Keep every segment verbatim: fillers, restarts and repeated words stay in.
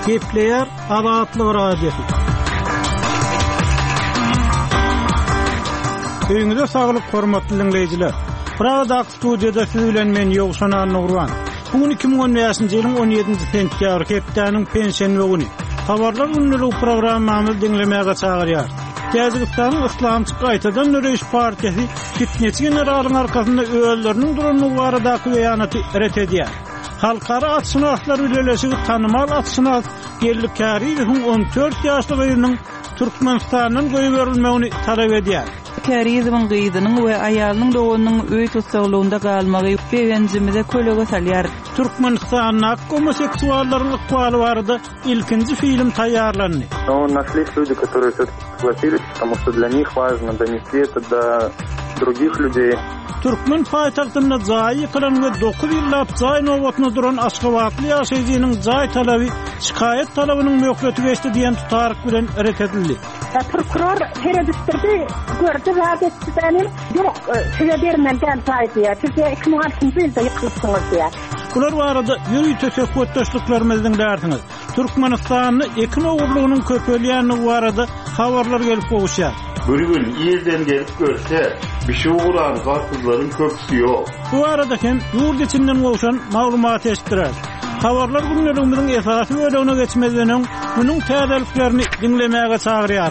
Gepleyer Azatlyk Radiosu. Öňüňizde saglyk hormatly dinleýijiler. Prada studiýada siz bilen men Ýogşan Nurwan. Bugün iki bin on beşinji ýylyň on ýedinji sentýabr hepdeniň pensiýa güni. Habarlar ünlü programmamy dinlemäge çagyrýar. Täzegistanyň Islamçy gaýtadan Nöreş partiýasy fitnesi generalyň arkasynda öýelleriniň duranyny baradaky beýanaty ret edýär. Halkara atşynaslar bileşigi tanymal atşynas Gerlik Kariýewiň on dört ýaşlyk ýylynyň Türkmenistanyň goýberilmegini talap edýär. Kariýewiň gyýdynyň we aýalynyň doganynyň öý tutsaglygynda galmagy beýenjimide kölege salýar. Türkmenistanyň homoseksuallaryň ykbaly barada ilkinji film taýýarlandy. Но нашлись люди, которые согласились, потому что для них важно донести это до других людей. Türkmen paýtagtyna jaý kılan we dokuz ýyllap jaý nowatyna duran Aşgabatly ýaşaýjynyň jaý talaby şikaýet talabynyň möhüreti geçdi diýen tutaryk bilen ret edildi. Prokuror teredüttirdi, gördü radyatsyny, ýok, sebäbermen den taýdy. Türkiýe iki bin altıncı ýylda ýykylypdyňyz diýär. Bular barada ýöri teşekkürdaşlyklarymyzdyň därdiňiz. Türkmenistanyň ekin ogurlygynyň köpelýäni barada habarlar gelip gowuşýar. Bir gün ýerden gelip görse, bir şey uğran karpuzların köpüsü yok. Bu arada hem yurt içinden oluşan maglumat eşitdirer. Habarlar günlerimiziň esasy bölümine geçmeden bunun täzeliklerini dinlemäge çagyrýar.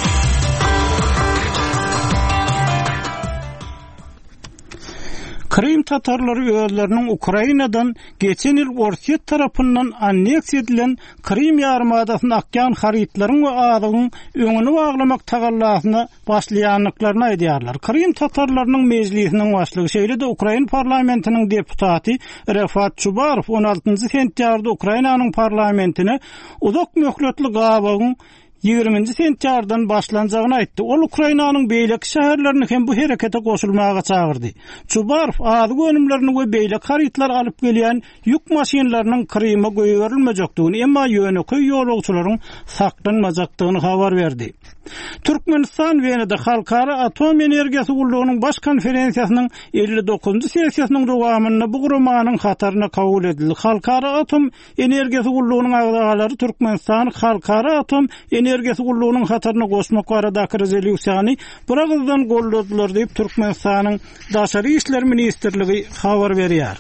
Krim Tatarlary öýleriniň Ukrainadan geçen ýyl Orsiýet tarapyndan anneksiýa edilen Krim ýarymadasyny akýan harytlaryň we adygyň öňüni baglamak tagallasyna başlaýanlyklaryny aýdýarlar. Krim Tatarlarynyň mejlisiniň başlygy şeýle-de Ukraina parlamentiniň deputaty Refat Çubarow on altynjy sentýarda Ukrainanyň parlamentine uzak möhletli gabagyň ýygrimiňji sentýardan başlanjagyny aýtdy. Ol Ukrainanyň beýlek şäherlerini hem bu herekete goşulmaga çagyrdy. Çubarow ady gönümlerini we beýlek harytlar alyp gelýän ýük maşynalarynyň Krym'a goýberilmejekdigini, emma ýöneki ýolagçylaryň saklanmajakdygyny habar berdi. Türkmenistan Wenede Halkara Atom Energiýasy Gullugynyň baş konferensiýasynyň elli dokuzunjy sessiýasynyň dowamyna bu gurumanyň hataryna kabul edildi. Halkara Atom Energiýasy Gullugynyň agdalary Türkmenistan Halkara Atom Energiýasy Gullugynyň hataryna goşmak baradaky rezolýusiýany biragdan golladylar diýip Türkmenistanyň Daşary işler ministrligi habar berýär.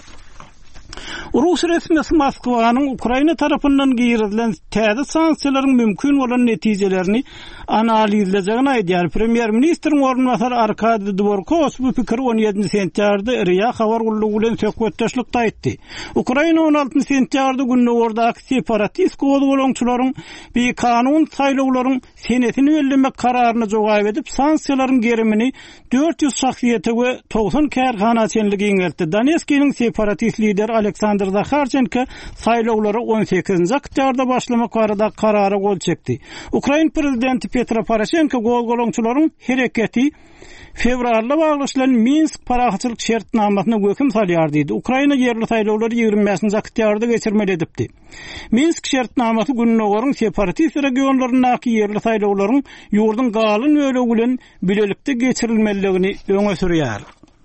Rus resmiyeti Moskwanyň Ukraina tarapyndan giyirilen täze sanksiýalaryň mümkin bolan netijelerini analizlejegini aýdýar. Premier ministriň ornbasary Arkady Dvorkov bu pikir on ýedinji sentýarda Riýa habar gullugy bilen söhbetdeşlikde aýtdy. Ukraina on altynjy sentýarda günne ordaky separatist gowdagalaňçylaryň bir kanun saýlawlaryň senetini bellemek kararyny jogaýyp edip sanksiýalaryň gerimini dört yüz şahsiýete we doksan kärhana çenligi iňeltdi. Donetskiň separatist lider Aleksandr Zakharchenko saýlawlary on sekizinji oktýabrda başlamak barada karara gol çekdi. Ukraina prezidenti Petro Poroshenko gowdagalaňçylaryň hereketi fevralda baglaşylan Minsk parahatçylyk şertnamasyna göküm salýar diýdi. Ukraina ýerli saýlawlary ýygrimi beşinji oktýabrda geçirmeli edipdi. Minsk şertnamasy günnogaryň separatist regionlarynaky ýerli saýlawlaryň ýurdun galyn öýlegi bilen bilelikde geçirilmeligini öňe sürýär.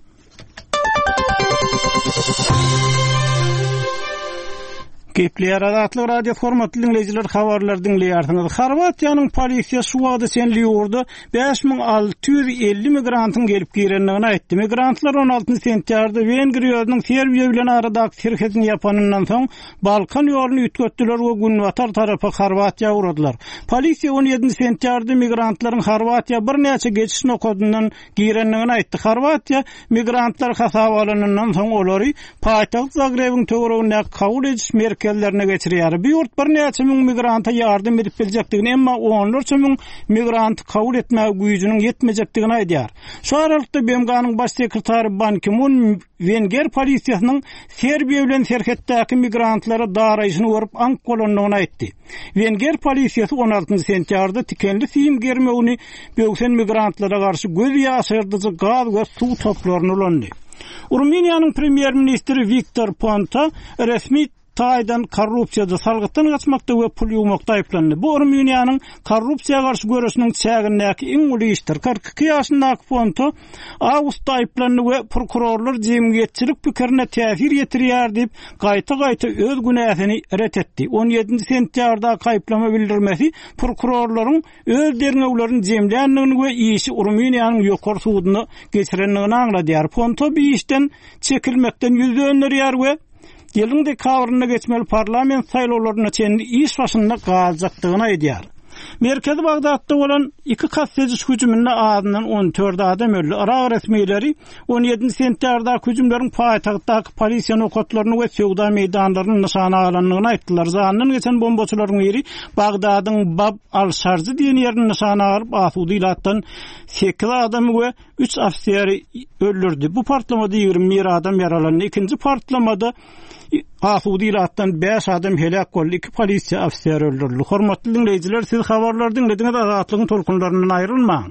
Gepleyer Azatlyk Radio hormatly dinleýijiler, habarlar dinleýärsiňiz. Horwatiýanyň polisiýa suwady senli ýurdu beş bin alty ýüz elli migrantyň gelip girenligini aýtdy. Migrantlar on altynjy sentýarda Wengriýanyň Serbiýa bilen aradaky serhetini ýapanyndan soň Balkan ýoluny ütgetdiler we Günwatar tarapy Horwatiýa uradylar. Polisiýa on ýedinji sentýarda migrantlaryň Horwatiýa bir näçe geçiş nokatyndan girenligini aýtdy. Horwatiýa migrantlar hasabalanynyň soň olary paýtagt Zagrebň töweregine kabul ediş merkezlerine geçirýär. Bu ýurt bir näçe ming migranta ýardym edip biljekdigini, emma onlarça ming migrant kabul etmäge güýjüniň ýetmejekdigini aýdýar. Şu aralykda B M G'nyň baş sekretary Ban Ki-moon Wenger polisiýasynyň Serbiýa bilen serhetdäki migrantlara daraýyşyny görüp ank bolanlygyny aýtdy. Wenger polisiýasy on altynjy sentýarda tikenli film germegini böwsen migrantlara garşy göz ýaşyrdyjy gaz we suw toplaryny ulandy. Ruminiýanyň premier ministri Viktor Ponta resmi altı aydan korrupsiyada salgytdan gaçmakda we pul ýumakda aýplandy. Bu Rumuniýanyň korrupsiýaga garşy görüşiniň çägindäki iň uly işdir. kırk iki ýaşyndaky Ponto awgustda aýplandy we prokurorlar jemgyýetçilik pikirine täsir ýetirýär diýip gaýta-gaýta öz günäsini ret etdi. on ýedinji sentýarda aýplama bildirmesi prokurorlaryň öz derňewlerini jemländigini we işi Rumuniýanyň ýokary sudyna geçirenligini aňladýar. Ponto bir işden çekilmekden ýüzlenýär we Ýylyň dekabrynda geçmeli parlament saýlawlaryna çenli iş başynda galjakdygyny aýdýar. Merkezi Bagdatda bolan iki gazeteci hüjümünde adından on dört adam öldü. Irak resmiýetleri on ýedinji sentýarda hüjümleriň paýtagtdaky polisiýa nokatlaryny we sowda meýdanlaryny nişana alanlygyny aýtdylar. Zanyndan geçen bombaçylaryň biri Bagdadyň Bab al-Şarjy diýen ýerini nişana alyp asudy ilatdan sekiz adam we üç ofisiýeri öldürdi. Bu partlamada ýigirmi bir adam yaralandy. İkinji partlamada Asudy ilatdan beş adam helak boldy, iki polisiýa ofisiýeri öldürildi. Hormatly dinleýijiler, siz habarlary dinlediňiz, azatlygyň tolkunlaryndan aýrylmaň.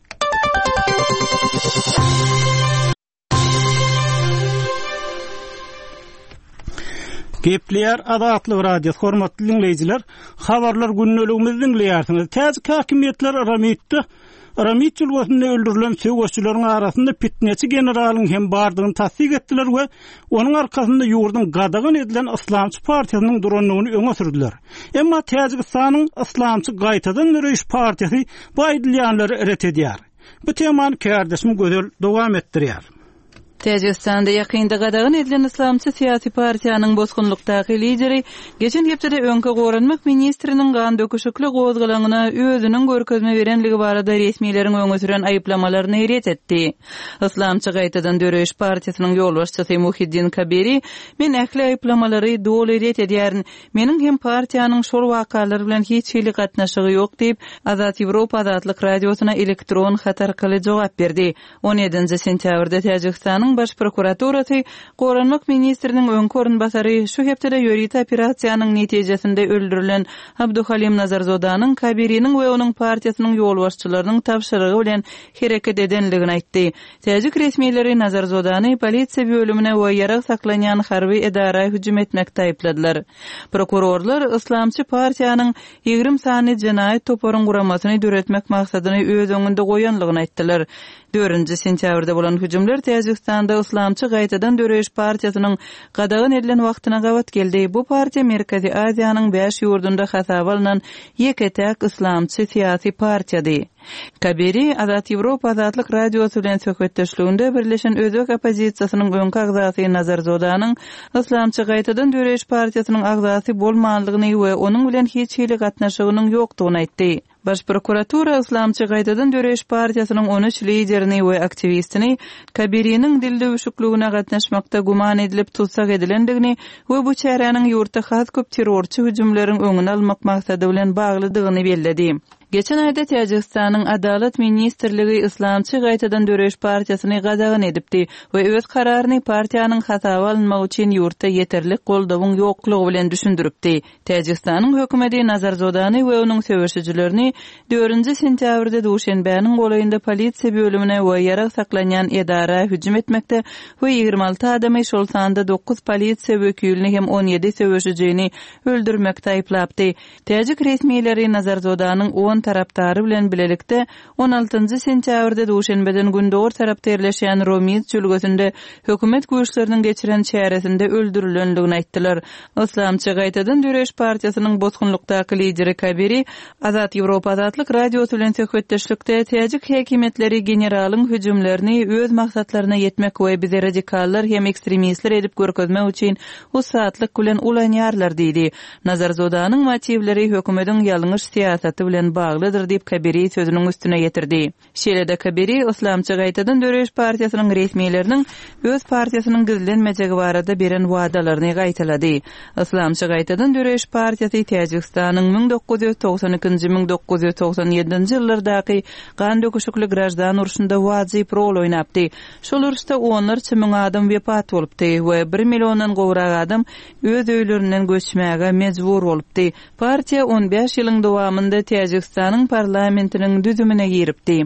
Gepleýär Azatlyk radio, hormatly dinleýijiler, habarlar günneligimiz dinleýärsiňiz. Täze hakimiýetler aramitdi. Aramit ýolgasyny öldürilen söwüşçüleriň arasynda pitneçi generalyň hem bardygyny tasdik etdiler we onuň arkasynda ýurdun gadagan edilen Islamçy partiýasynyň duranlygyny öňe sürdiler. Emma Täjikistanyň Islamçy gaýtadan Nureyş partiýasy bu aýdylýanlary ret edýär. Bu temany kardeşim Gödel dowam etdirýär. Täjikistanda ýakynda gadagan edilen Islamçy syýasy partiýanyň bozgunlukdaky lideri geçen hepde öňkü goranmak ministriniň gan döküşikli gozgalagyna özüniň görkezme berenligi barada resmiýetleriň öňe süren aýplamalaryny ret etdi. Islamçy gaýtadan Döreş partiýasynyň ýolbaşçysy Muhiddin Kabiri men ähli aýplamalary doly ret edýärin. Meniň hem partiýanyň şol wakalary bilen hiç hili gatnaşygy ýok diýip Azat Ýewropa Azatlyk radiosyna elektron hatar kyle jogap berdi. on ýedinji sentýabrda Täjikistanyň baş prokuraturasy Goranmak ministriniň öňkü orunbasary şu hepde ýöriti operasiýanyň netijesinde öldürilen Abduhalim Nazarzodanyň Kabiriniň we onuň partiýasynyň ýolbaşçylarynyň tapşyrygy bilen hereket edenligini aýtdy. Täjik resmiýetleri Nazarzodany polisiýa bölümine we ýarak saklanýan harby edara hüjüm etmekde aýpladylar. Prokurorlar Islamçy partiýanyň ýigirmi sany jenaýat toparyň guramasyny döretmek maksadyny öz öňünde goýanlygyny aýtdylar. dördünji sentýabrda bolan hüjümler Täjikistanda Islamçy gaýtadan Döreş partiýasynyň gadagan edilen wagtyna gawat geldi. Bu partiýa Merkezi Aziýanyň beş ýurdunda hasaba alynan ýeketek Islamçy syýasy partiýady. Kabiri Azat Ýewropa Azatlyk radiosy bilen söhbetdeşliginde birleşen özök opozisiýasynyň öňkü agzasy Nazarzodanyň Islamçy gaýtadan Döreş partiýasynyň agzasy bolmanlygyny we onuň bilen hiç hili gatnaşygynyň ýokdugyny aýtdy. Baş prokuratura Islamçy gaýtadan Döreş partiýasynyň on üç liderini we aktivistini Kabiriniň dilde üşükligine gatnaşmakda guman edilip tutsak edilendigini we bu çäräniň ýurtda has köp terrorçy hüjümleriň öňüni almak maksady bilen baglydygyny belledi. Geçen ayda Täjikistanyň Adalet ministrligi Islamçy gaýtadan Döreş partiýasyny gadagan edipdi we öz kararyny partiýanyň hasaba alınmak üçin ýurtda ýeterlik goldawyň ýoklugy bilen düşündiripdi. Täjikistanyň hökümeti Nazarzodany we onuň söwüşçilerini dördünji sentýabrda duşenbäniň golaýynda polisiýa bölümine we ýarak saklanýan edara hüjüm etmekde we ýigirmi alty adamy şol sanda dokuz polisiýa wekilini hem on ýedi söwüşçini öldürmekde aýplapdy. Täjik resmiýetleri Nazarzodanyň on tarapdary bilen bilelikde on altynjy sentýabrda duşenbeden gündor tarapdyrleşýän Romiz çölgesinde hökümet güýçleriniň geçiren çäresinde öldürilenligini aýtdylar. Islamçy gaýtadan Döreş partiýasynyň bozgunlukdaky lideri Kabiri Azat Ýewropa Azatlyk radiosy bilen söhbetdeşlikde täjik häkimetleri generalyň hüjümlerini öz maksatlaryna ýetmek we bizi radikallar hem ekstremistler edip görkezmek üçin usatlyk bilen ulanýarlar diýdi. Nazarzodanyň motivleri hökümetiň ýalňyş syýasaty bilen baglydyr diýip Kabiri sözüniň üstüne getirdi. Şeýle-de Kabiri Islamçy gaýtadan Döreş partiýasynyň resmiýetleriniň öz partiýasynyň gizlenmejegi barada beren wadalaryny gaýtalady. Islamçy gaýtadan Döreş partiýasy Täjikistanyň ming dokuz ýüz togsan ikinji ming dokuz ýüz togsan ýedinji ýyllardaky gan döküşikli grajdan uruşunda wazyp rol oýnapdy. Şol uruşda onlarça ming adam wepat bolupdy we bir milliondan gowrak adam öz öýlerinden göçmäge mejbur bolupdy. Partiýa on beş ýylyň dowamında Täjikistanyň parlamentiniň düzümine giripdi.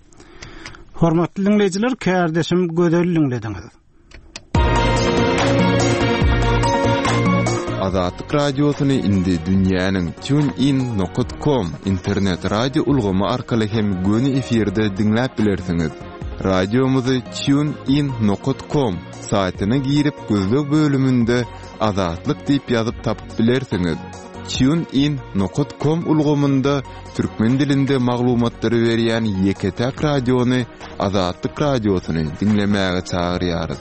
Hormatly dinleýijiler, kardeşim Gödel dinlediňiz. Azatlyk radiosyny indi dünýäniň TuneIn nokta com internet radio ulgamy arkaly hem göni efirde dinläp bilersiňiz. Radiomuzy TuneIn nokta com saýtyna girip gözlük bölümünde Azatlyk diýip ýazyp tapyp bilersiňiz. TuneIn nokta com ulgamynda türkmen dilinde maglumatlary berýän Ýeketäk radiony Azatlyk radiosyny dinlemäge çagyrýarys.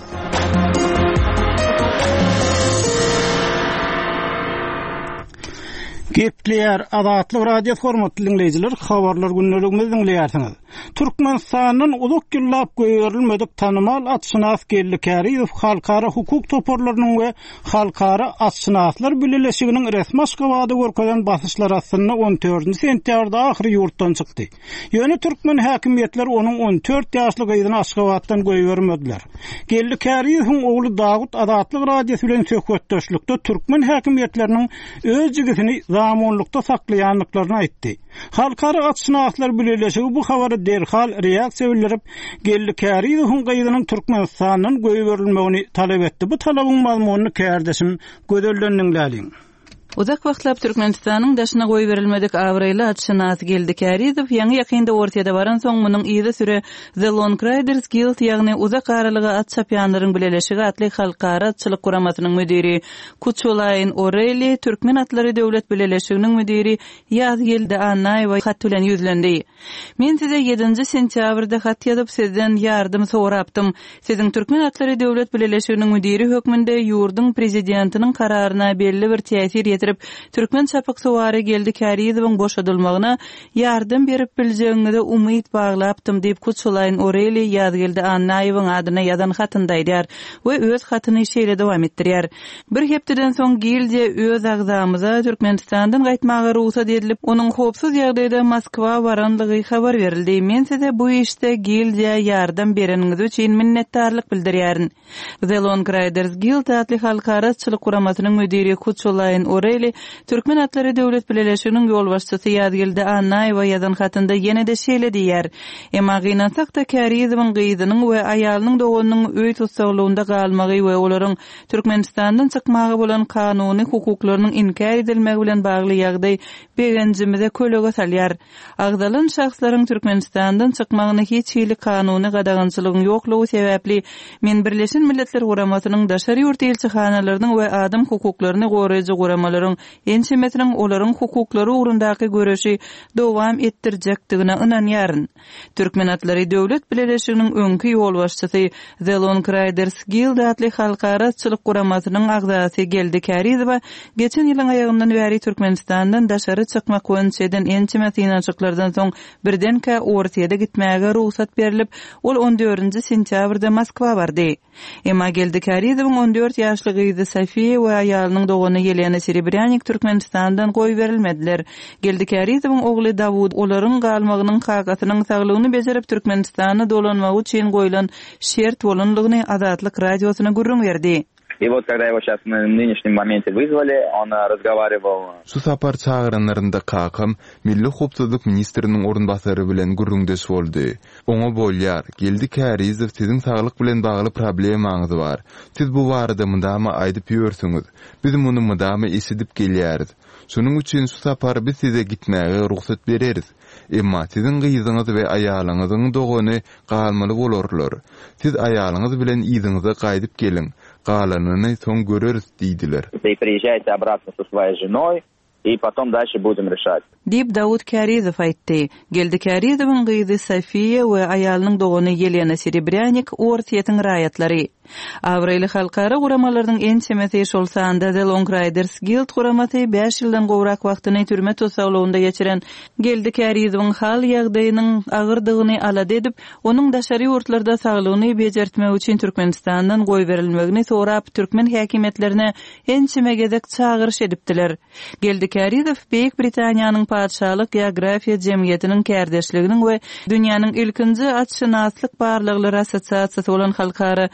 Gepler Azatlyk radio formatly dinleyijiler, habarlar günneligimizi dinleýärsiňiz. Türkmenistanyň uzak ýyllap göýürilmedik tanymal atşynas Geldi Kariýew halkara hukuk toparlarynyň we halkara atşynaslar birleşiginiň resmi aşgabaty görkezden basyşlar aslynda on dördünji sentýarda ahyry ýurtdan çykdy. Ýöne türkmen häkimetleri onuň on dört ýaşlyk ýylyny aşgabatdan goýbermediler. Geldi Kariýewiň ogly Dawud Azatlyk radiosy bilen söhbetdeşlikde türkmen häkimetleriniň öz jigitini zamanlykda saklaýanlyklaryny aýtdy. Halkara atşynaslar birleşigi bu habary derhal reaksiýa bildirip Geldi Kariýewiň gaýdynyň Türkmenistanyň goýberilmegini talap etdi. Bu talabyň mazmunyny kärdeşim gödöllendiňläliň. Uzak wagtlap Türkmenistanyň daşyna goý berilmedik awraýly atşynas Geldi Kariýew ýaňy ýakynda ortada baran soň munyň ýyly süre The Long Riders Guild ýagny uzak aralygy at çapýanlaryň bileşigi atly halkara atçylyk guramasynyň müdiri Kuçulaýyn Oreli, Türkmen atlary döwlet bileşiginiň müdiri Ýazgeldi Anaýew hat bilen ýüzlendi. Men size ýedinji sentýabrda hat ýazyp sizden ýardym sorapdym. Siziň Türkmen atlary döwlet bileşiginiň müdiri hökmünde ýurdun prezidentiniň kararyna belli bir täsir ýetirip Türkmen çapyk sowary Geldi Kariýewiň boşadylmagyna ýardym berip biljegiňizde umyt baglapdym diýip Kuçulaýyn Oreli Ýazgeldi Anaýewiň adyna ýazan hatynda aýdýar we öz hatyny şeýle dowam etdirýär. Bir hepdeden soň Gildi öz agzamyza Türkmenistandan gaýtmagy ruhsat edilip, onuň hopsuz ýagdaýda Moskwa baranlygy habar berildi. Men size bu işte Gildiýe ýardym bereniňiz üçin minnetdarlyk bildirýärin. The Long Riders Guild atly halkara atçylyk guramasynyň müdiri Kuçulaýyn Oreli Türkmen atlary döwlet bileşiginiň ýol başçysy Ýazgeldi Anaýew ýazan hatynda ýene-de şeýle diýär. Emma gynansak da Kariýewiň gyýdynyň we aýalynyň doganynyň öý tutsaglygynda galmagy we olaryň Türkmenistandan çykmagy bolan kanuny hukuklarynyň inkar edilmegi bilen bagly ýagdaý begenjimize kölege salýar. Agdalan şahslaryň Türkmenistandan çykmagyny hiç hili kanuny gadagançylygyň ýoklugy sebäpli men Birleşen Milletler Guramasynyň daşary ýurt elçixanalarynyň we adam hukuklaryny goraýjy guramalyň ençemetiniň olaryň hukuklary ugrundaky göreşi dowam etdirjekdigine ynanýaryn. Türkmen atlary döwlet bileşiginiň öňkü ýol başçysy The Long Riders Guild atly halkara atçylyk guramasynyň agzasy Geldi Kariýew geçen ýylyň aýagyndan bäri Türkmenistandan daşary çykmak wünçeden ençemet ýynançyklardan soň birdenkä ortaýa gitmäge ruhsat berilip, ol on dördünji sentýabrda Moskwa bardy. Emma Geldi Kariýewiň on dört ýaşly gyzy Safiýe we aýalynyň dogany Ýelena Serebryanyk Türkmenistandan goý berilmediler. Geldi Kariýewiň ogly Dawud olaryň galmagynyň kagasynyň saglygyny bejerip Türkmenistany dolanmagy üçin goýulan şert bolanlygyny Azatlyk radiosyna gurrun berdi. И вот когда его сейчас на нынешнем моменте вызвали, он разговаривал. Şu sapar çağıranlarında kakam Milli Hukuk Ministriniň orunbasary bilen gurrundeş boldy. Oňa bolýar, Geldi Kariýew siziň saglyk bilen bagly problemaňyz bar. Siz bu barada mundama aýdyp ýörsiňiz. Biz muny mundama eşidip gelýäris. Şunuň üçin şu sapar biz size gitmäge ruhsat bereriz. Emma siziň gyzyňyz we aýalyňyzyň dogany galmaly bolarlar. Siz aýalyňyz bilen ýyzyňyza gaýdyp gelin. Galanını son görürüz diýdiler. Вы приезжаете обратно со своей женой, и потом дальше будем решать. Dip Dawud Kariýew aýtdy. Geldi Kariýewiň gyzy Safiýe we aýalynyň dogany Ýelena Serebryanyk ortaýatyň raýatlary. Awraýly halkara guramalarynyň ençemeti şolsanda The Long Riders Guild guramasy beş ýyldan gowrak wagtyny türme tutsaglygynda geçiren Geldi Kariýewiň hal ýagdaýynyň agyrdygyny alad edip, onuň daşary ýurtlarda saglygyny bejertmek üçin Türkmenistandan goý berilmegini sorap türkmen häkimetlerine ençemegedek çağırış edipdiler. Geldi Kariýew Beýik Britaniýanyň padşahlyk geografiýa jemgyýetiniň kärdeşliginiň we dünýäniň ilkinji atşynaslyk barlyklary assosiasiýasy bolan halkara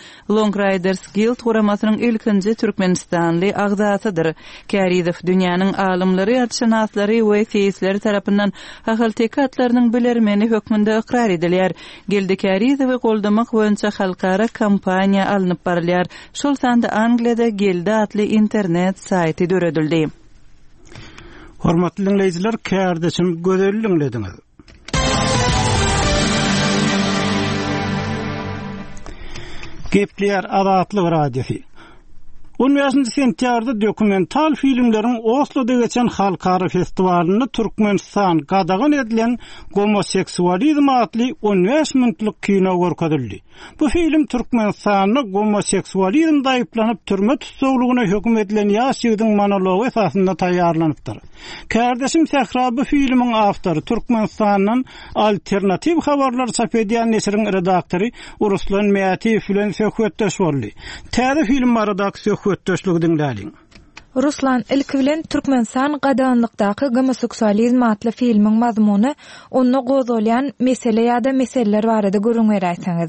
Songwriters Guild guramasının ilkinji Türkmenistanly agzatydyr. Karizow dünýäniň alymlary, ýatşynaslary we feýisleri tarapyndan ahal atlarynyň bilermeni hökmünde ikrar edilýär. Geldi Karizowy goldamak boýunça halkara kampaniýa alınıp barylýar. Şol sanda Angliýada Geldi atly internet saýty döredildi. Hormatly dinleýijiler, kärdeşim gözellik dinlediňiz. Gepler Azatlyk radiosi. on beşinji sentýarda dokumental filmleriň Oslo'da geçen halkara festiwalyny Türkmenistan gadagan edilen Homoseksualizm adly on beş minutlyk kino görkezildi. Bu film Türkmenistanyň homoseksualizm daýyplanyp türme tutsaglygyna hökm edilen ýaş ýigdiň monology esasynda taýýarlanypdyr. Kärdeşim Sehra bu filmiň awtory Türkmenistanyň Alternativ Habarlar çap edýän nesiriň redaktory Ruslan Meýatiw bilen söhbetdeş boldy. Täze film redaksiýa söhbetdeşligi dinläliň. Ruslan ilk bilen Türkmenistan gadanlykdaky homoseksualizm adly filmiň mazmuny onu gozolýan mesele ýa-da meseleler barada görüňler aýsaňyz.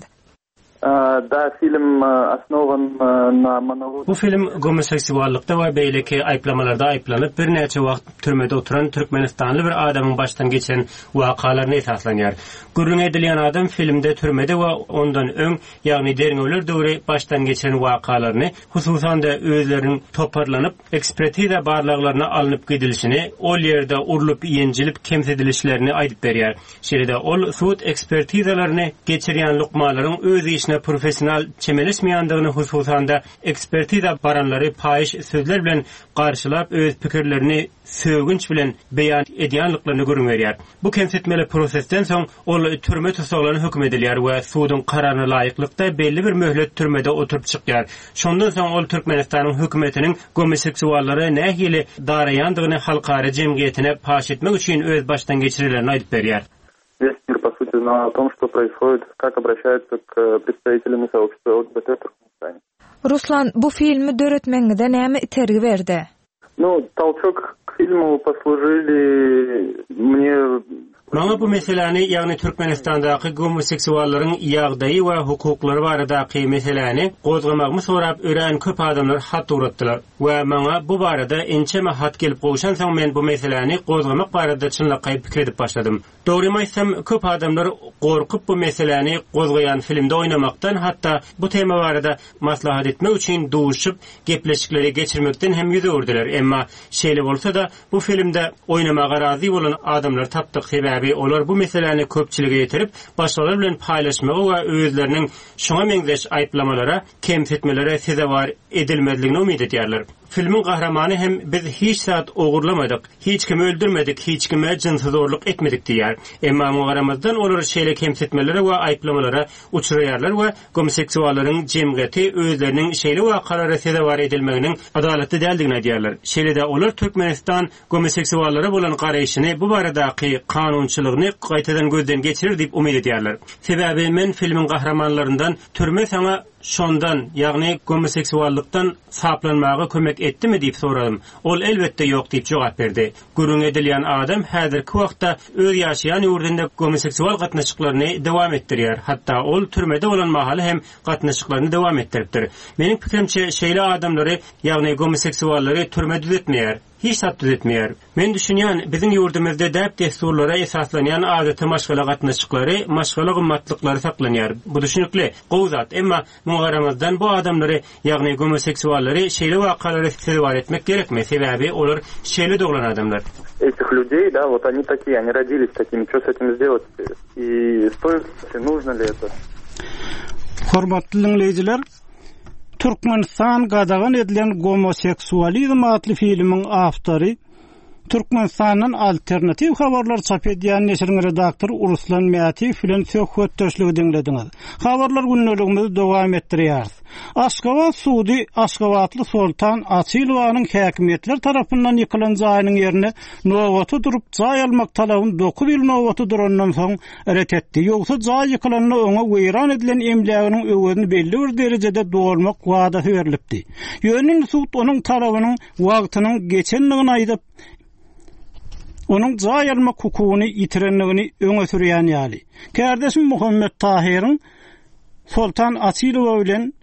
Да, фильм основан на монологу. Bu film homoseksuallikda we beýleki aýplamalarda aýplanyp bir näçe wagt türmede oturan Türkmenistanly bir adamyň başdan geçen wakalaryny esaslanýar. Gürrüň edilýän adam filmde türmede we ondan öň, ýagny derňöler döwri başdan geçen wakalaryny, hususan da özleriniň toparlanyp ekspertiza barlaklaryna alınıp gidilişini, ol ýerde urulup ýenjilip kemsedilişlerini aýdyp berýär. Şeýle ol suud ekspertizalaryny geçirýän lukmalaryň öz işine profesional çemelismeýändigini, hususan da ekspertiza baranlary paýyş sözler bilen garşylap öz pikirlerini söwgünç bilen beýan edýänliklaryny görüň berýär. Bu kemsetmeli prosesden soň ol türme tutsaglaryna hökm edilýär we suudun kararyna laýyklykda belli bir möhlet türmede oturup çykýar. Şondan soň ol Türkmenistanyň hökümetiniň homoseksuallary nähili daraýandygyny halkara jemgyýetine paş etmek üçin öz başdan geçirilerini aýdyp berýär. Весь мир, по сути, знал о том, что происходит, как обращаются к представителям сообщества ЛГБТ в Туркменистане. Ruslan, bu filmi döretmeňizde näme itergi berdi? Ну, толчок к фильму послужили мне... Maňa bu meseleni, ýagny Türkmenistandaky homoseksuallaryň ýagdaýy we hukuklary baradaky meseleni gozgamagmy sorap ören köp adamlar hat uratdylar we maňa bu barada ençeme hat gelip goşan soň men bu meseleni gozgamak barada çynlapy pikir edip başladym. Dogrymy aýtsam, köp adamlar gorkup bu meseleni gozgaýan filmde oynamakdan, hatda bu tema barada maslahat etmek üçin duşup gepleşikleri geçirmekden hem ýüze urdylar. Emma şeýle bolsa da bu filmde oynamaga razy bolan adamlar tapdyk. Sebäbi olar bu meseleni köpçilige ýetirip başgalar bilen paýlaşmagy we özleriniň şoňa meňzeş aýplamalara, kemsetmelere sezewar edilmezligini umyt edýärler. Filmin kahramanı hem biz hiç saat ogurlamadık, hiç kimi öldürmedik, hiç kime cinsizorluk etmedik diýär. Emma mugaramazdan olar şeýle kemsetmelere we aýplamalara uçuraýarlar we homoseksuallaryň jemgyýeti özleriniň şeýle wakalara sezewar edilmeginiň adalatly däldigini aýdýarlar. Şeýle de olar Türkmenistan homoseksuallara bolan garaýşyny, bu baradaky kanunçylygyny gaýtadan gözden geçirir diýip umyt edýärler. Sebäbi men filmin kahramanlaryndan türme saňa şondan, ýagny homoseksuallykdan saplanmagy kömek etdimi diýip soradym. Ol elbetde ýok diýip jogap berdi. Gürrüň edilýän adam häzirki wagtda öz ýaşaýan ýurdunda homoseksual gatnaşyklaryny dowam etdirýär. Hatda ol türmede bolan mahaly hem gatnaşyklaryny dowam etdiripdir. Meniň pikirimçe şeýle adamlary, ýagny homoseksuallary türme düzetmeýär. Hiç sap düzetmeýär. Men düşünýän, biziň ýurdumyzda däp desturlara esaslanýan adaty maşgala gatnaşyklary, maşgala gymmatlyklary saklanýar. Bu düşünükli, gowzat. Emma mugaramazdan bu adamlary, ýagny homoseksuallary şeýle wakalary sezewar etmek gerekmi? Sebäbi olar şeýle doglan adamlar. Этих людей, да, вот они такие, они родились такими, что с этим сделать теперь? И стоит, нужно ли это? Hormatly dinleýijiler, Türkmenistan gadagan edilen homoseksualizm adly filmiň awtory Türkmenistanyň Alternativ Habarlar çap edýän nesiriň redaktory Ruslan Meýatiw bilen söhbetdeşligi dinlediňiz. Habarlar günneligimizi dowam etdirýär. Aşgabat suudi Aşgabatly Sultan Asylowyň häkimetler tarapyndan ýykylan jaýynyň ýerine nowaty durup jaý almak talabyny dokuz ýyl nowaty durandan soň eret etdi. Ýogsa jaý ýykylanyny oňa weýran edilen emleginiň öwrüni belli bir derejede dolmak wada berilipdi. Ýöneň suud onuň talabynyň wagtynyň geçenligini aýdyp onun jaý almak hukugyny ýitirenligini öňe sürýän ýaly. Kärdeşim Muhammed Tahiryň Sultan Asylowy bilen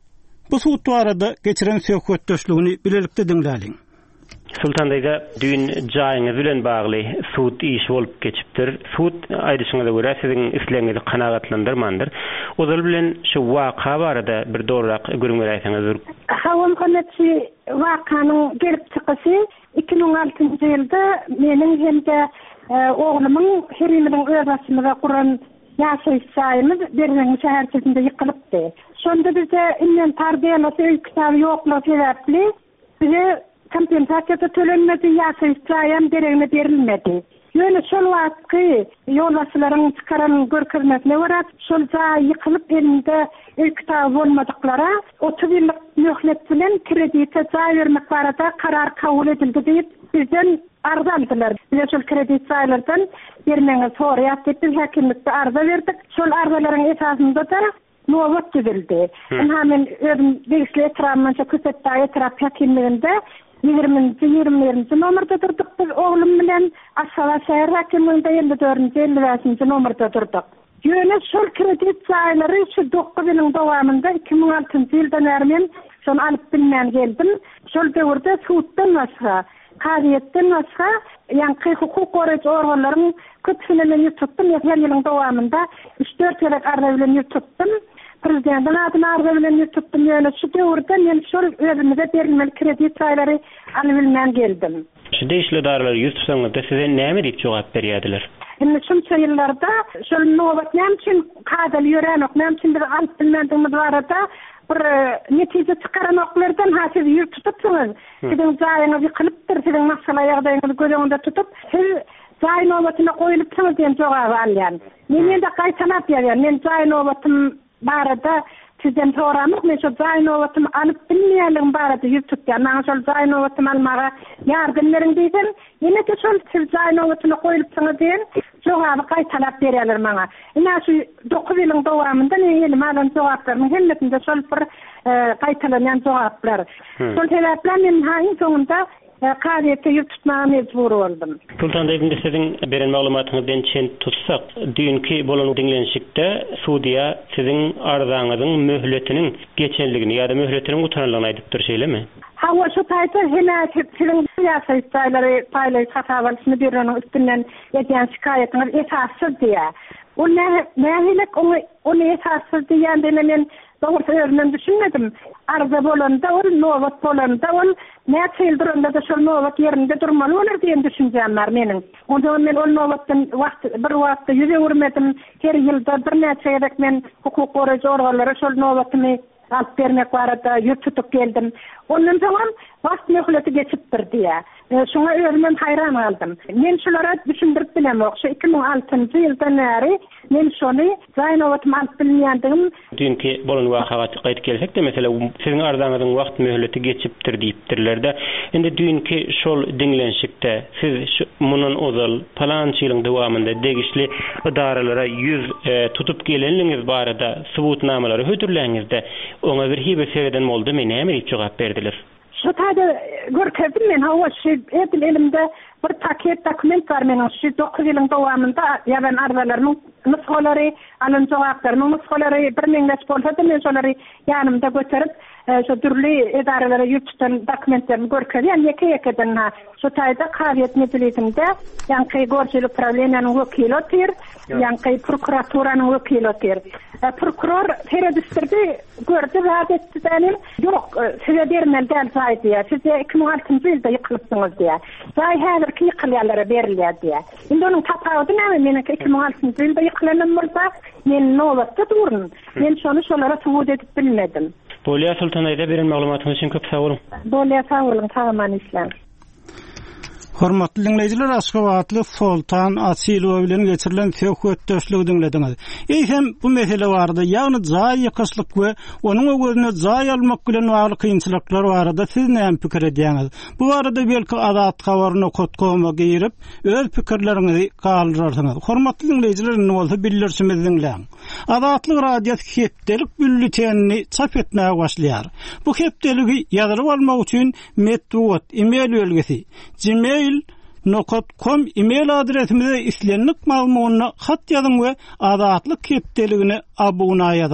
Bu suut barada geçiren söhbetdeşligini bilelikde dinläliň. Sultandayda düýün jaýyňyz bilen bagly suut iş bolup geçipdir. Suut aýdyşyňyza görä siziň isleňizi kanagatlandyrmandyr. Ozal bilen şu waka barada bir dograk görüňler aýsaňyz. Hawam kanatçy wakanyň gelip çykysy iki bin on altyncy ýylda meniň hemde oğlumyň Heriminiň öýasyna Kur'an ýaşaýşymyz Bergen şäherçesinde ýykylypdy. Şonda bize innen tarbiýalasy kitap ýoklugy sebäpli bize kompensasiýa tölenmedi, ýaşaýşym deregine berilmedi. Ýöne şol wagtky ýolbaşçylaryň çykaran görkezmesine görä, şol jaý ýykylyp elinde kitap bolmadyklara otuz ýyllyk möhlet bilen kredite jaý bermek barada karar kabul edildi diýip bizden arzandylar. Biz şol kredit jaýlardan bermeňe soraýat diýip biz häkimlikde arza berdik. Şol arzalaryň esasynda da nowat edildi. Hemen özüm beýle etramança kösetde etrap häkimliginde ýigirminji ýigirmilerinji nomerde durdyk biz oglum bilen Aşgabat şäher häkimliginde elli dördünji elli beşinji nomerde durdyk. Ýöne şol kredit jaýlary şu dokuz ýylyň dowamında iki bin on altyncy ýyldan bäri şol alyp bilmän geldim. Şol döwürde suutdan başga, kaziýetden başga ýa-ni hukuk goraýjy organlaryň köpçüligini ýutdum. Ýa-ni ýylyň dowamında üç dört ýyllyk arza bilen ýutdum. Prezidentiň adyna arza bilen ýutdum. Ýöne şu döwürde men şol özümize berilmeli kredit jaýlary alyp bilmän geldim. Şu deýişli daralar ýutsaňyzda size näme diýip jogap berýärdiler? Şimdi şunça yıllarda şöyle nöbet ne için kadal yörenok ne için bir alıp bilmediğimiz arada bir netice çıkaran oklardan ha siz yurt tutupsunuz. Sizin zayınızı kılıptır, sizin masala yağdayınızı gözünde tutup siz zay nöbetine koyulupsunuz diyen cevabı alyan. Men de kaytanap yer, men zay nöbetim barada sizden soramık, men şu zay nöbetimi alıp bilmeyelim barada yurt tutyan. Ben şu zay nöbetimi almağa yardım verin deysen, yine de şol siz zay nöbetine koyulupsunuz diyen cevabı kaytanap berýärler maňa. Ina şu dokuz ýylyň dowamında näme alan jogaplaryň hemmetinde şol bir kaytalanýan jogaplar. Şol sebäplen men haýyn soňunda kaziýetde ýurt tutmaga mejbur boldum. Sultanda ibn siziň beren maglumatyňyzdan çen tutsak, düýünki bolan diňlenşikde Suudiýa siziň arzaňyzyň möhletiniň geçenligini ýa-da möhletiniň utanlygyny aýdypdyr şeýlemi? Hawa şu taýda hene siziň ýaşaýşlary paýlaý hatawalysyny berýän üstünden ýetýän şikaýetiniz esassyz diýär. O nähilek onu esassyz diýende men doğrusu özümden düşünmedim. Arza bolanda ol, nowat bolanda ol, näçe ýyldyr onda da şol nowat ýerinde durmaly bolar diýen düşünjem bar meniň. Onda men ol nowatdan wagt bir wagtda ýüze urmedim. Her ýylda bir näçe ýerek men hukuk goraýjy organlara şol nowatymy alyp bermek barada ýurt tutup geldim. Ondan soň wagt möhleti geçipdir diýär. Şoňa özümden hayran aldım. Men şolara düşündirip bilemok. Şu iki bin on altyncy ýyldan bäri men şonu zaýnowatymy alyp bilmeýändigim. Düňki bolan wakaga gaýtyp gelsek de mesela siziň arzaňyzyň wagt möhleti geçipdir diýipdirler de. Indi düňki şol diňlenşikde siz munun ozal palançy ýylyň dowamında degişli idaralara ýüz e, tutup gelenligiňiz barada subutnamalary hötürläňizde oňa bir hibe sebeden boldy, men näme diýip jogap berdiler? Şu taýda görkezdim men hawa şu edil elimde bir paket dokument var meniň şu dokuz ýylyň dowamında ýa-da arzalaryň nusxalary, alan jogaplaryň nusxalary bir meňdeş bolsa-da men şolary ýanymda göterip şu türli edaralary ýurtdan dokumentlerimi görkezýän ýeke-ýekeden ha. Şu taýda kaziýet mejlisinde ýa-ni gorçylyk upravleniýanyň wekili otyr, ýa-ni prokuraturanyň wekili otyr. Prokuror teredistirdi gördü rahatetdiňim ýok size bermeli däl diýär. Siz iki bin on altyncy ýylda ýykylypsyňyz diýär. Zaý häzirki ýykylýarlara berilýär diýär. Indi onuň tapawy näme? Men iki bin on altyncy ýylda ýykylanym bolsa, men nowatda durun. Men şonu şolara subut edip bilmedim. Bolýa Sultanaýda beren maglumatyňyz üçin köp sag bolun. Bolýa sag bolun, tagaman islam. Hormatly dinleyijiler, Aşgabatly Sultan Asylow bilen geçirilen söhbetdeşligi dinlediňiz. Eýsem bu mesele barada, ýagny jaý ýakyslyk we onuň öwrüne jaý almak bilen bagly kynçylyklar barada siz näme pikir edýäňiz? Bu barada belki adat habaryny okutgama girip öz pikirleriňizi galdyrarsyňyz. Hormatly dinleyijiler, näme bolsa bildirşimiz dinleň. Adatlyk radio hepdelik bülletenini çap etmäge başlaýar. Bu hepdeligi ýazyryp almak üçin Medwat email belgesi gmail nokta com email adresimize islenlik maglumatyny hat ýazyň we adatlyk hepdeligine abuna ýazyň.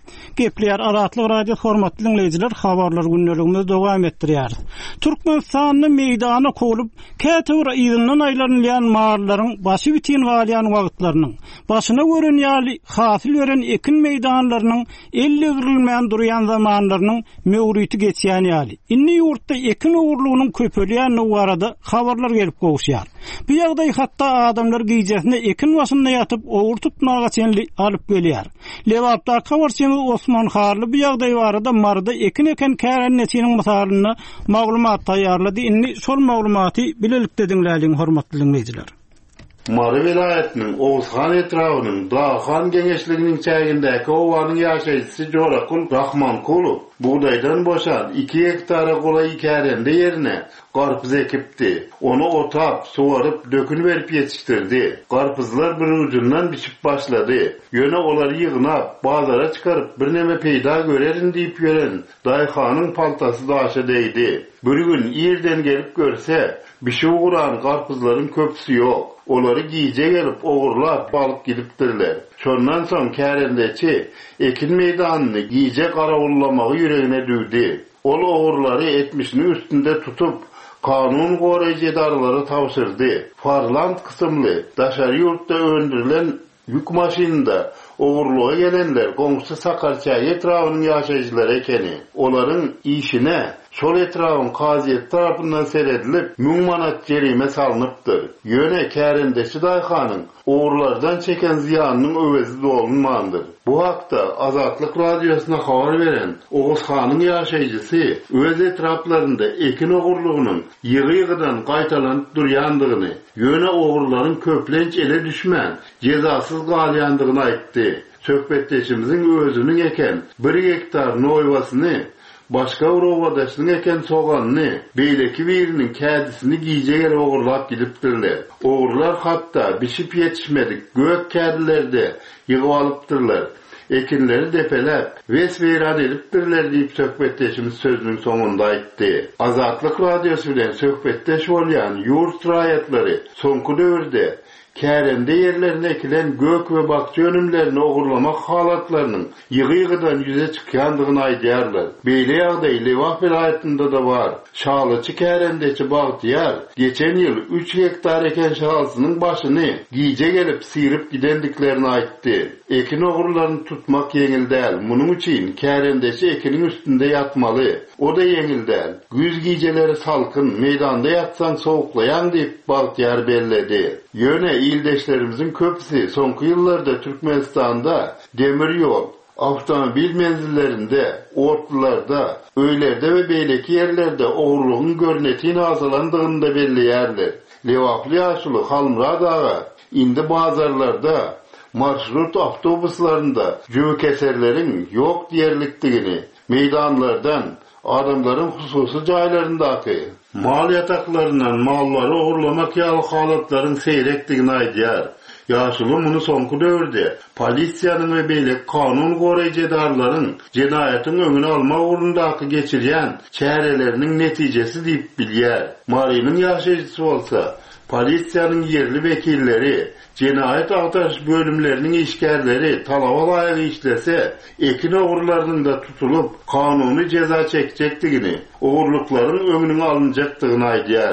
Gepler Azatlyk radio hormatly dinleyijiler, habarlar günneligimiz dowam etdirýär. Türkmenistanyň meýdana kolup, kätewra ýylynyň aýlanýan maarlaryň başy bitin galýan wagtlarynyň, başyna gören ýaly hasyl gören ekin meýdanlarynyň elle girilmän durýan zamanlarynyň mewriti geçýän ýaly. Inni ýurtda ekin ogurlugynyň köpelýän barada habarlar gelip gowuşýar. Bu ýagdaý hatda adamlar giýjesine ekin başynda ýatyp ogur tutmaga çenli alyp gelýär. Lewapda habarçyny Osman Harly bu ýagdaý barada marda ekin eken kärennetiniň misalyny maglumat taýýarlady. Inni şol maglumaty bilelikde dinläliň hormatly dinleyijiler. Mary vilayetiniň Owuzhan etrawynyň Dağhan geňeşliginiň çägindäki owanyň ýaşaýjysy Jorakul Rahmankulow buğdaydan boşan iki hektara golay kärende ýerine garpyz ekipdi. Onu otap, suwaryp, dökün berip ýetişdirdi. Garpyzlar bir ucundan biçip başlady. Ýöne olary ýygnap, bazara çykaryp bir neme peýda görerin diýip ýören daýhanyň paltasy daşa değdi. Bir gün ýerden gelip görse, bişi uguran garpyzlaryň köpüsi ýok. Olary giýje gelip ogurlap balyp gidipdirler. Şondan soň kärendeçi ekin meýdanyny giýje garawullamagy ýüregine düwdi. Ol ogurlary etmişini üstünde tutup kanun goraýjy edarlary tawşyrdy. Parlament kysymly daşary ýurtda öndürilen yük maşynynda ogurluğa gelenler goňşy Sakarçay etrawynyň ýaşaýjylary ekeni. Olaryň işine şol etrawyň kaziýet tarapyndan seredilip müň manat jerime salnypdyr. Ýöne kärendeçi daýhanyň ogurlardan çeken ziýanynyň öwezi dolunmandyr. Bu hakda Azatlyk radiosuna habar beren Owuzhanyň ýaşaýjysy öz etraplarynda ekin ogurlugynyň ýygy-ýygydan gaýtalanyp durýandygyny, ýöne ogurlaryň köplenç ele düşmän, jezasyz galýandygyny aýtdy. Söhbetdeşimiziň özüniň eken bir hektar noýwasyny başga bir owadaşynyň eken soganyny, beýleki biriniň kädisini giýje gelip ogurlap gidipdirler. Ogurlar hatda biçip ýetişmedik gök kädilerde ýygyp alypdyrlar. Ekinleri depeläp, wesweýran edipdirler diýip söhbetdeşimiz sözüniň soňunda aýtdy. Azatlyk radiosu bilen söhbetdeş bolýan ýurt raýatlary soňky döwürde kärende ýerlerine ekilen gök we bakçy önümlerini ogurlamak halatlarynyň ýygy-ýygydan ýüze çykýandygyny aýdýarlar. Beýle ýagdaý Lewap vilayetinde de bar. Şalyçy kärendeçi Bagtyar geçen ýyl üç hektar eken şalysynyň başyny giýje gelip sirip gidendiklerini aýtdy. Ekin ogurlaryny tutmak ýeňil däl. Munyň üçin kärendeçi ekiniň üstünde ýatmaly. O da ýeňil däl. Güz giýjeleri salkyn, meýdanda ýatsaň sowuklaýan diýip Bagtyar belledi. Ýöne ildeşlerimizin köpüsi soňky ýyllarda Türkmenistanda demir ýol, awtomobil menzillerinde, ortlarda, öýlerde we beýleki ýerlerde ogurlugyň görnetini azalandygyny da belliýärler. Lewaply ýaşuly Halmurad aga indi bazarlarda, marşrut awtobuslarynda jüwe keserleriň ýok diýerlikdigini, meýdanlardan, adamlaryň hususy jaýlaryndaky mal ýataklaryndan mallary ogurlamak ýaly halatlaryň seýrekdigini aýdýar. Ýaşuly muny soňky döwürde polisiýanyň we beýlek kanun goraýjy edarlaryň jenaýatyň öňüne almak urundaky geçirýän çäreleriniň netijesi diýip bilýär. Marynyň ýaşaýjysy bolsa, polisiýanyň ýerli wekilleri, jenaýat agdaş bölümleriniň işgärleri talaba laýyk işlese, ekin ogurlarynyň da tutulup kanuny ceza çekjekdigini, ogurluklaryň öňüne alınjakdygyny aýdýar.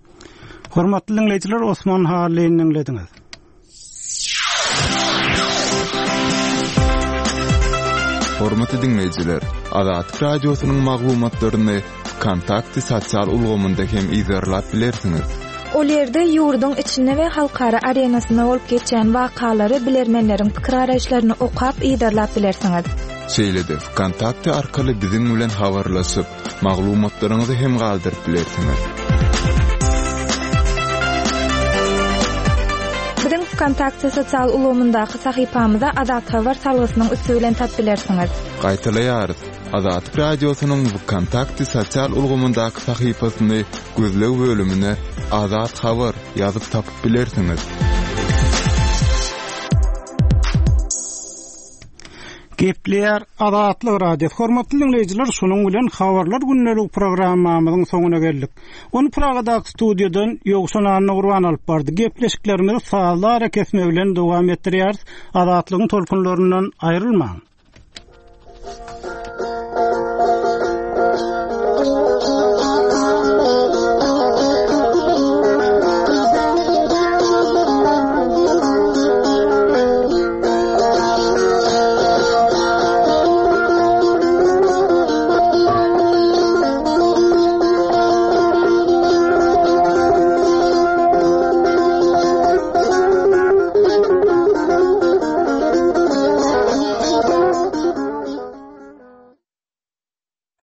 Hormatly dinleyijiler, Osman Harlyny dinlediňiz. Hormatly dinleyijiler, Azatlyk radiosynyň maglumatlaryny kontakty sosial ulgamynda hem izarlap bilersiňiz. Ol ýerde ýurdun içine we halkara arenasyna bolup geçen wakalary bilermenleriň pikir araýşlaryny okap ýydarlap bilersiňiz. Şeýlede kontakty arkaly biziň bilen habarlaşyp, maglumatlaryňyzy hem galdyryp bilersiňiz. Biziň kontakty sosial ulgamyndaky sahypamyza Azat Habar salgysynyň üstü bilen tap bilersiňiz. Gaýtalaýarys. Azatlyk radiosynyň bu kontakty sosial ulgamyndaky sahypasyny gözleg bölümine Azat Habar ýazyp tapyp bilersiňiz. Gepler Azatlyk radio hormatly dinleyijiler, şonuň bilen habarlar günnelik programmamyzyň soňuna geldik. Onu Pragada studiýadan ýogşan Gurban alyp bardy. Gepleşiklerimiz sağlar kesme bilen dowam etdirýär. Azatlygyň tolkunlaryndan aýrylmaň. Thank you.